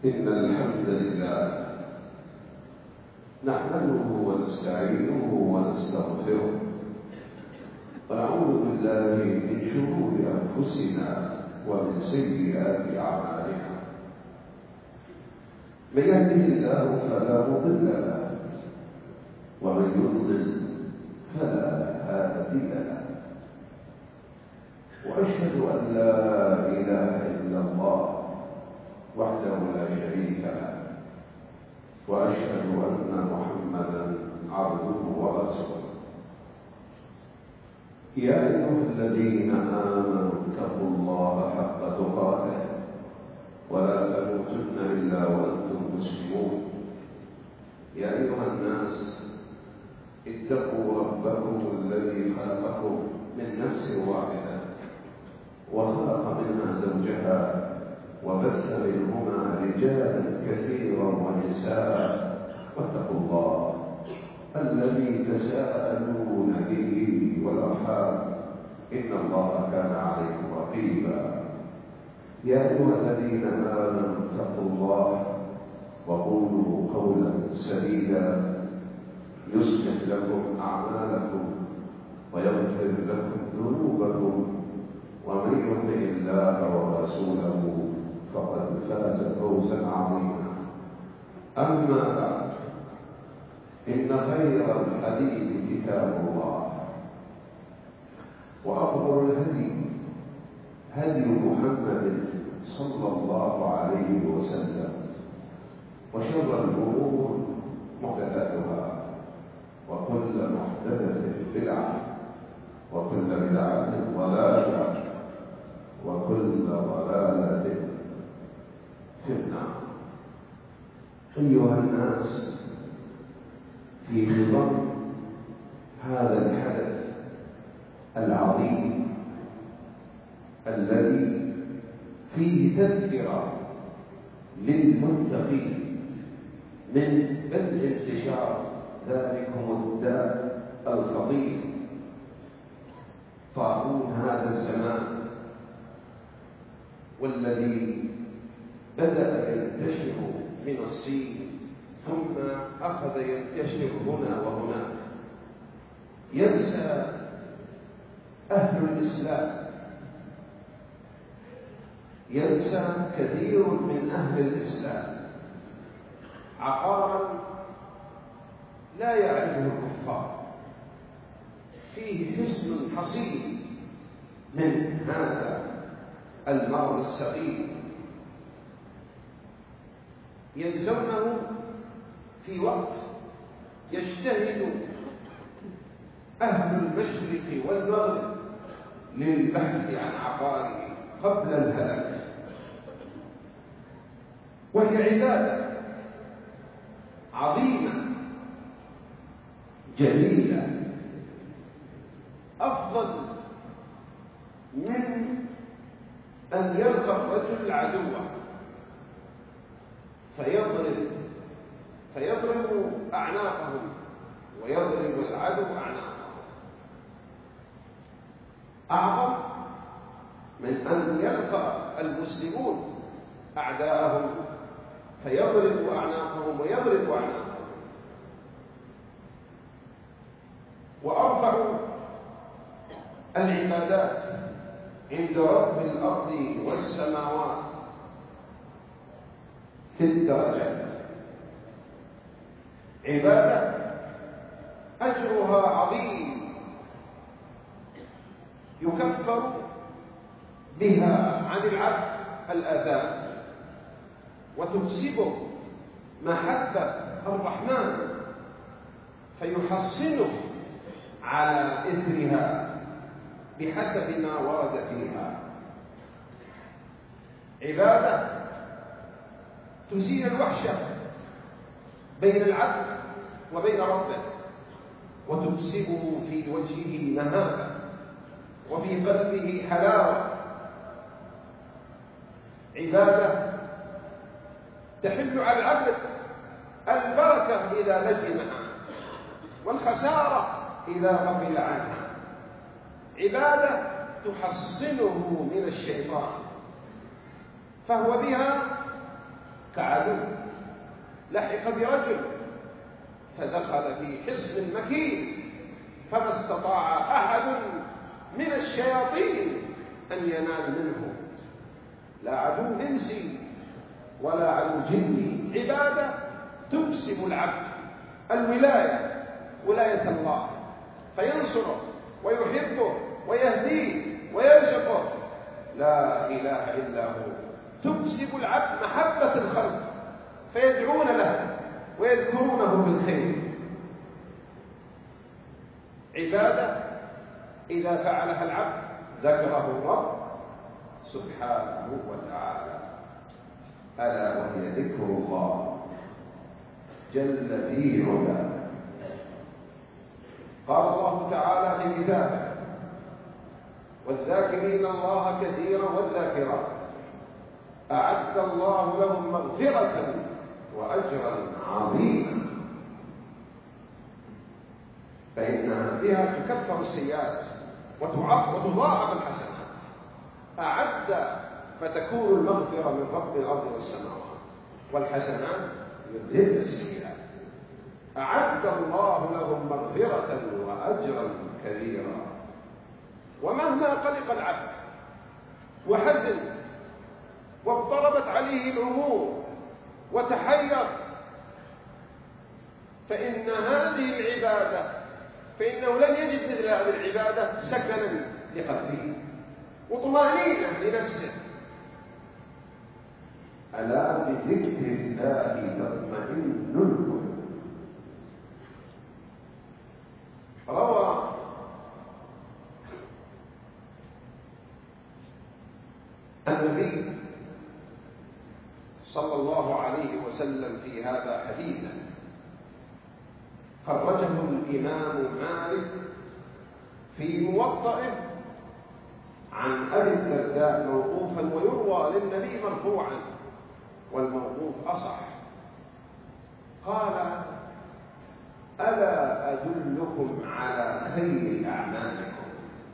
إن الحمد لله نحمده ونستعينه ونستغفره ونعوذ بالله من شرور أنفسنا ومن سيئات أعمالنا. من يهده الله فلا مضل له ومن يضلل فلا هادي له، وأشهد أن لا إله إلا الله وحده لا شريك له، وأشهد أن محمدا عبده ورسوله. يا أيها الذين آمنوا اتقوا الله حق تقاته ولا تموتن إلا وأنتم مسلمون. يا أيها الناس اتقوا ربكم الذي خلقكم من نفس واحدة وخلق منها زوجها وبث منهما رجالا كثيرا ونساء، واتقوا الله الذي تساءلون به والأرحام إن الله كان عليكم رقيبا. يا أيها الذين آمنوا اتقوا الله وقولوا قولا سديدا يصلح لكم أعمالكم ويغفر لكم ذنوبكم، ومن يطع الله ورسوله فقد فاز فوزا عظيما. أما بعد، إن خير الحديث كتاب الله، وأفضل الهدي هدي محمد صلى الله عليه وسلم، وشر الأمور محدثاتها، وكل محدثة بدعة، وكل بدعة ضلالة، وكل ضلالة في النار. أيها الناس، في خضم هذا الحدث العظيم الذي فيه تذكرة للمتقين من بدء انتشار ذلكم الداء الخطير طاعون هذا الزمان، والذي بدأ ينتشر من الصين ثم أخذ ينتشر هنا وهناك. ينسى أهل الإسلام، ينسى كثير من أهل الإسلام عقارا لا يعرفه الكفار، فيه حسن حصين من هذا المرض السقيم ينسونه في وقت يجتهد أهل المشرق والمغرب للبحث عن عقاره قبل الهلاك. وهي عبادة عظيمة جليلة، أفضل من أن يلقى الرجل عدوه فيضرب أعناقهم ويضرب العدو أعناقهم، أعظم من أن يلقى المسلمون أعداءهم فيضرب أعناقهم ويضرب أعناقهم. وأرفع العبادات عند رب الأرض والسماوات في الدرجات عبادة أجرها عظيم يكفر بها عن العبد الآثام، وتكسبه محبة الرحمن فيحصنه على إثرها بحسب ما ورد فيها. عبادة تزيل الوحشة بين العبد وبين ربه، وتكسبه في وجهه نهابة وفي قلبه حلاوة. عبادة تحل على العبد البركة إذا لزمها والخسارة إذا غفل عنها. عبادة تحصنه من الشيطان، فهو بها كعدو لحق برجل فدخل في حصن مكين، فما استطاع أحد من الشياطين أن ينال منه، لا عدو إنسي ولا عدو جني. عبادة تكسب العبد الولاية، ولاية الله، فينصره ويحبه ويهديه ويرزقه. لا إله إلا هو. تكسب العبد محبة الخلق فيدعون له ويذكرونه بالخير. عبادة إذا فعلها العبد ذكره الرب سبحانه وتعالى، ألا وهي ذكر الله جل في علاه. قال الله تعالى في كتابه: والذاكرين الله كثيرا والذاكرات أعد الله لهم مغفرة وأجرا عظيما. فإنها بها تكفر السيئات وتضاعف الحسنات. أعد فتكون المغفرة من رب الأرض والسماوات، والحسنات يذهبن السيئات. أعد الله لهم مغفرة وأجرا كبيرا. ومهما قلق العبد وحزن واضطربت عليه الأمور وتحير، فإن هذه العبادة فإنه لن يجد مثل هذه العبادة سكنا لقلبه وطمأنينة لنفسه. ألا بذكر الله تطمئن القلوب. روى النبي صلى الله عليه وسلم في هذا حديثا خرجه الإمام مالك في موطئه عن أبي الدرداء موقوفا، ويروى للنبي مرفوعا، والموقوف أصح. قال: ألا أدلكم على خير أعمالكم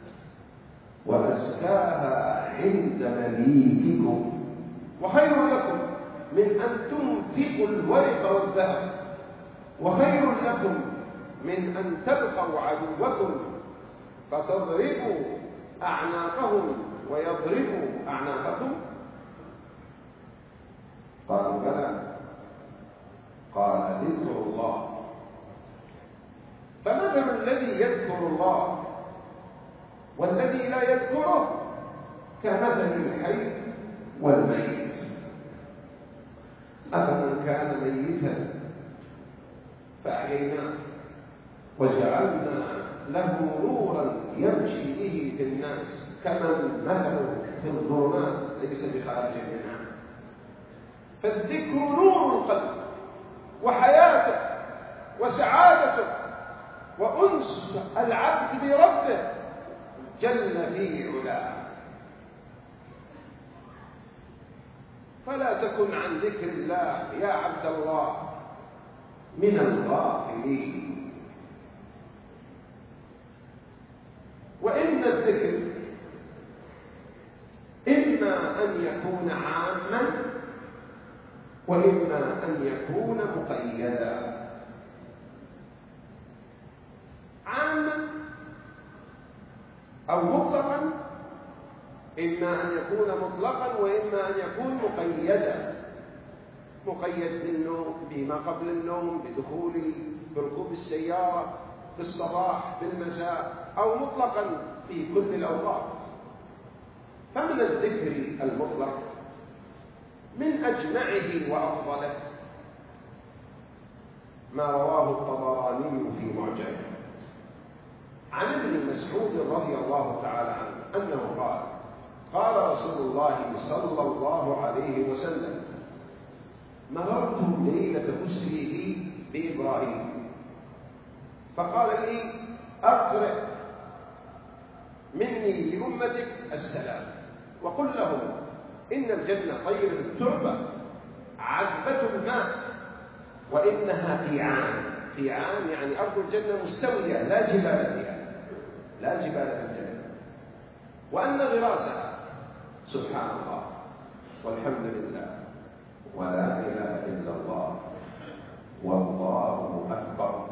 وأزكاها عند مليككم، وخير لكم من أن تنفقوا الورق والذهب، وخير لكم من أن تلقوا عدوكم فتضربوا أعناقهم ويضربوا أعناقكم. قالوا: بلى. قال: ذكر الله. فمثل الذي يذكر الله والذي لا يذكره كمثل الحي والميت. أفمن كان ميتا فأحييناه وجعلنا له نورا يمشي به في الناس كمن مثله في الظلمات ليس بخارج منها. فالذكر نور القلب وحياته وسعادته وأنس العبد بربه جل في علاه. فلا تكن عن ذكر الله يا عبد الله من الغافلين. وإن الذكر إما أن يكون عاما وإما أن يكون مقيدا. عاما أو مطلقا، إما أن يكون مطلقا وإما أن يكون مقيدا. مقيد بالنوم، بما قبل النوم، بركوب السيارة، بالصباح، بالمساء، أو مطلقا في كل الأوقات. فمن الذكر المطلق من أجمعه وأفضله ما رواه الطبراني في معجمه عن ابن مسعود رضي الله تعالى عنه أنه قال: قال رسول الله صلى الله عليه وسلم: مررت ليلة أسري بإبراهيم فقال لي: أقرئ مني لأمتك السلام وقل لهم إن الجنة طيبة التربة عذبة الماء وإنها قيعان يعني أرض الجنة مستوية لا جبال فيها، لا جبال في الجنة، وأن غراسها سبحان الله والحمد لله ولا إله إلا الله والله أكبر.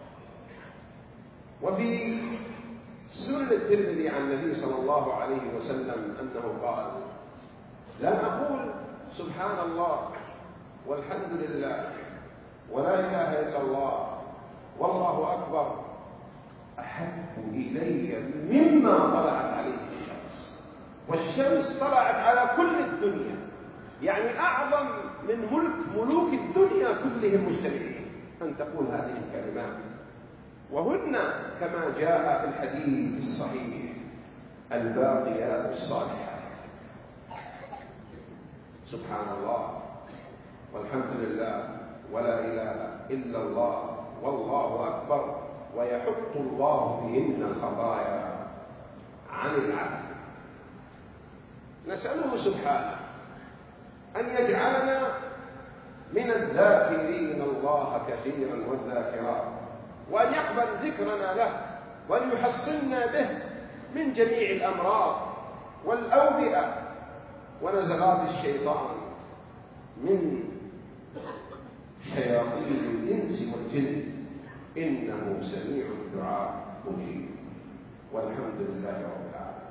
وفي سنن الترمذي عن النبي صلى الله عليه وسلم أنه قال: لا نقول سبحان الله والحمد لله ولا إله إلا الله والله أكبر أحب إلي مما طلعت عليه الشمس. والشمس طلعت على كل الدنيا، يعني أعظم من ملوك الدنيا كلهم مجتمعين أن تقول هذه الكلمات، وهن كما جاء في الحديث الصحيح الباقيات الصالحات. سبحان الله والحمد لله ولا إله إلا الله والله أكبر ويحط الله بهن الخطايا عن العبد. نسأله سبحانه أن يجعلنا من الذاكرين الله كثيرا والذاكرات، وأن يقبل ذكرنا له، وأن يحصننا به من جميع الأمراض والأوبئة ونزغات الشيطان من شياطين الإنس والجن، إنه سميع الدعاء مجيب. والحمد لله رب العالمين.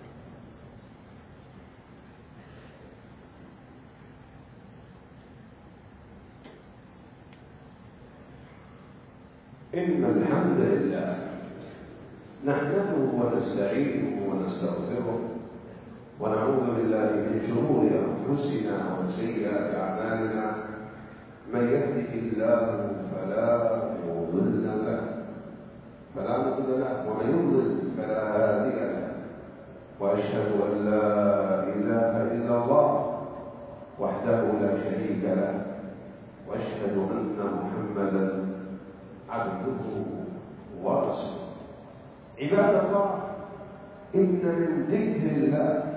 إن الحمد لله نحمده ونستعينه ونستغفره ونعوذ بالله من شرور أنفسنا وسيئات أعمالنا. من يهده الله فلا مضل له ومن يضلل فلا هادي له. وأشهد أن لا إله إلا الله وحده لا شريك له، وأشهد أن محمدا عبده ورسوله. عباد الله، إن من ذكر الله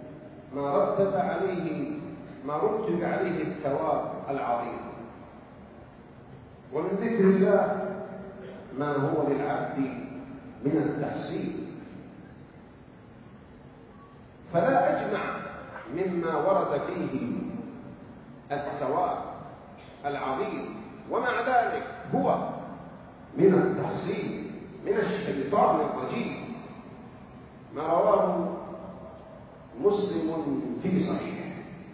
ما رتب عليه الثواب العظيم، ومن ذكر الله ما هو للعبد من التحسين. فلا أجمع مما ورد فيه الثواب العظيم، ومع ذلك هو من التحسين من الشيطان الرجيم ما رواه مسلم في صحيحه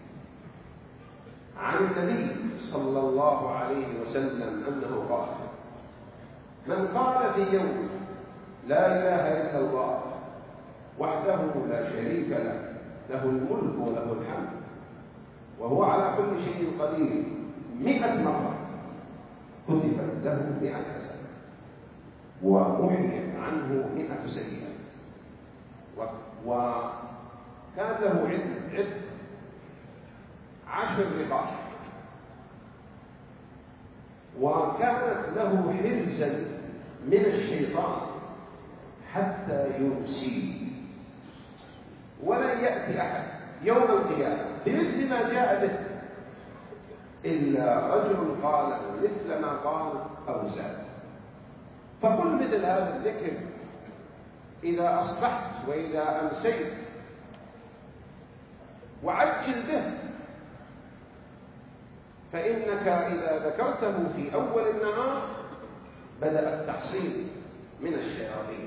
عن النبي صلى الله عليه وسلم أنه قال: من قال في يوم لا إله إلا الله وحده لا شريك له، له الملك وله الحمد وهو على كل شيء قدير 100 مرة، كتبت له 100 حسنة ومحيت عنه 100 سيئة. وكان له عد 10 رقاب، وكانت له حرزا من الشيطان حتى يمسي. ولن يأتي أحد يوم القيامة بمثل ما جاء به إلا رجل قال مثل ما قال أو زاد. فقل مثل هذا الذكر إذا أصبحت وإذا أمسيت، وعجل به، فإنك إذا ذكرته في أول النهار بدأ التحصين من الشياطين.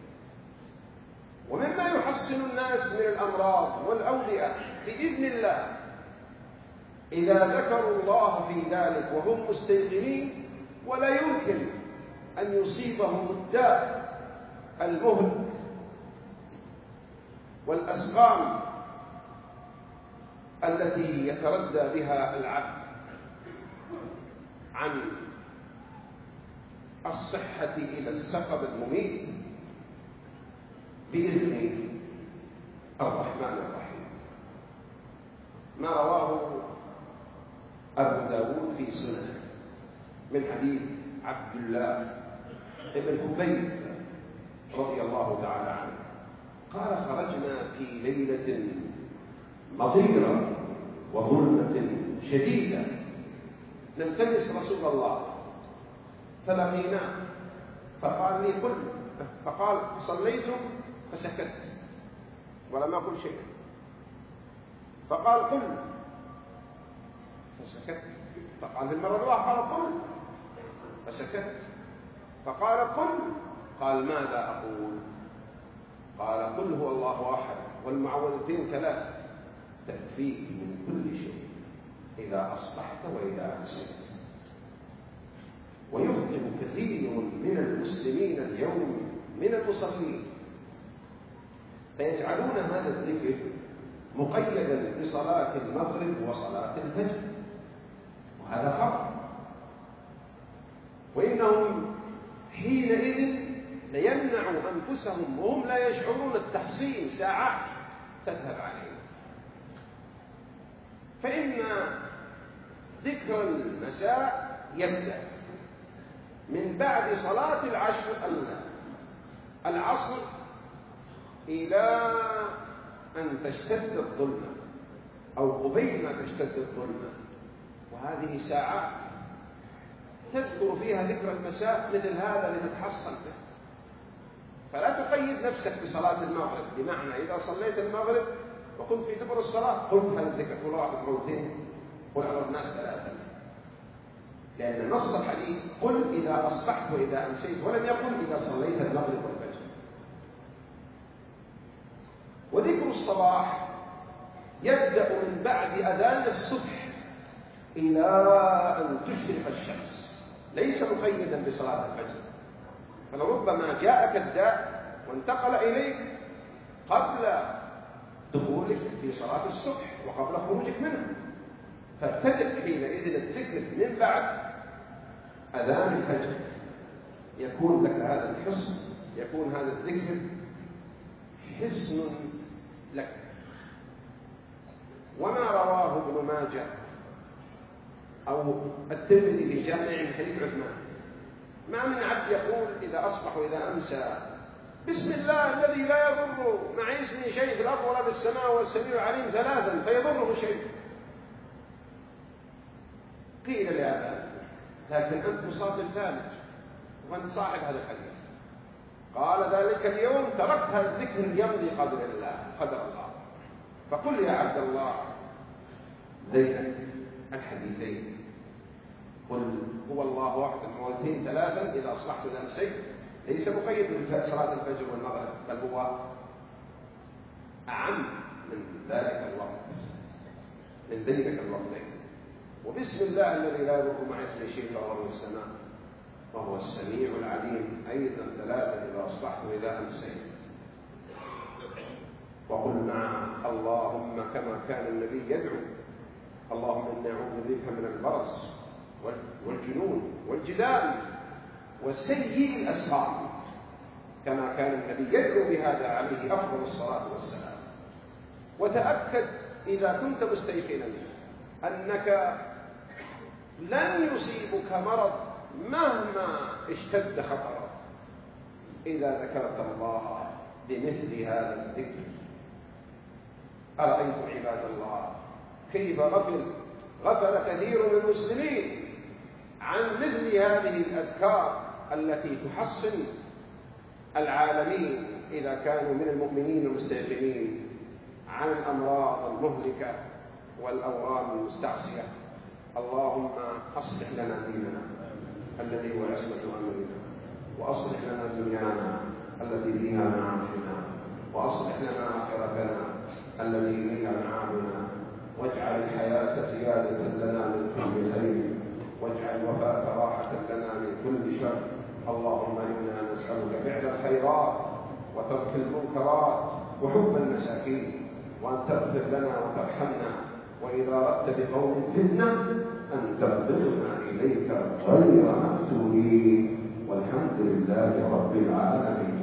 ومما يحصن الناس من الأمراض والأوبئة بإذن الله إذا ذكروا الله في ذلك وهم مستيقنين، ولا يمكن أن يصيبهم الداء المهلك والأسقام التي يتردى بها العبد عن الصحة إلى السقم المميت بإذن الرحمن الرحيم. ما رواه أبو داود في سننه من حديث عبد الله بن حبيب رضي الله تعالى عنه قال: خرجنا في ليلة مطيرة وظلمة شديدة نلتمس رسول الله، فلقيناه فقال لي: قل. فقال: صليتم؟ فسكت ولم أقل شيئا. فقال: قل. فسكت. فقال في المرة الأولى قال قل، فسكت. فقال قل، قال ماذا أقول؟ قال قل هو الله أحد والمعوذتين 3 تكفيك من كل شيء إذا أصبحت وإذا أمسيت. ويخطئ كثير من المسلمين اليوم من المصلين فيجعلون هذا الذكر مقيدا بصلاة المغرب وصلاة الفجر، وهذا خطأ. وإنهم حينئذ ليمنعوا أنفسهم وهم لا يشعرون التحصين ساعات تذهب عليهم. فإن ذكر المساء يبدأ من بعد صلاة العصر إلى أن تشتد الظلمة أو قبيل ما تشتد الظلمة، وهذه ساعات تذكر فيها ذكر المساء مثل هذا لتتحصن به. فلا تقيد نفسك بصلاة المغرب، بمعنى إذا صليت المغرب وكنت في دبر الصلاة قل هذا الذكر، قل واحد مرتين، قل على الناس 3، لأن نص الحديث قل إذا أصبحت وإذا أمسيت، ولم يقل إذا صليت المغرب والفجر. وذكر الصباح يبدأ من بعد أذان الصبح إلى أن تشرق الشمس، ليس مقيدا بصلاة الفجر. فلربما جاءك الداء وانتقل إليك قبل دخولك في صلاة الصبح وقبل خروجك منها، فابتدئ حينئذ الذكر من بعد أذان الفجر، يكون لك هذا الحصن، يكون هذا الذكر حصن لك. وما رواه ابن ماجه أو الترمذي بالجامع من حديث عثمان، ما من عبد يقول إذا أصبح وإذا أمسى بسم الله الذي لا يضر مع اسمه شيء في الأرض ولا في السماء والسميع العليم 3 فيضره شيء. قيل لهذا لكن أنت مصاب الثالث وأنت صاحب هذا الحديث. قال ذلك اليوم تركت هذا الذكر يمضي قدر الله. فقل يا عبد الله ذيك الحديثين، قل هو الله واحد المعوذتين 3 إذا أصبحت إذا أمسيت، ليس مقيد بصلاة الفجر والمغرب، بل هو أعم من ذلك الوقت، من ذلك الوقتين. وبسم الله الذي لا يضر مع اسمه شيء في الأرض والسماء وهو السميع العليم أيضا 3 إذا أصبحت وإذا أمسيت. وقل مع اللهم كما كان النبي يدعو اللهم إني أعوذ بك من البرص والجنون والجذام وسيء الأسقام، كما كان النبي يدعو بهذا عليه أفضل الصلاة والسلام. وتأكد إذا كنت مستيقنا أنك لن يصيبك مرض مهما اشتد خطره إذا ذكرت الله بمثل هذا الذكر. أرأيتم عباد الله كيف غفل كثير من المسلمين عن مثل هذه الأذكار التي تحصن العالمين إذا كانوا من المؤمنين المستيقنين عن الأمراض المهلكة والأورام المستعصية. اللهم أصلح لنا ديننا الذي هو عصمة أمرنا، وأصلح لنا دنيانا التي فيها معاشنا، وأصلح لنا آخرتنا التي إليها معادنا، واجعل الحياة زيادة لنا من كل خير، واجعل الوفاة راحة لنا من كل شر. اللهم إنا نسألك فعل الخيرات وترك المنكرات وحب المساكين، وأن تغفر لنا وترحمنا، وإذا أردت بقوم فتنة أن ترددنا إليك غير مفتونين. والحمد لله رب العالمين.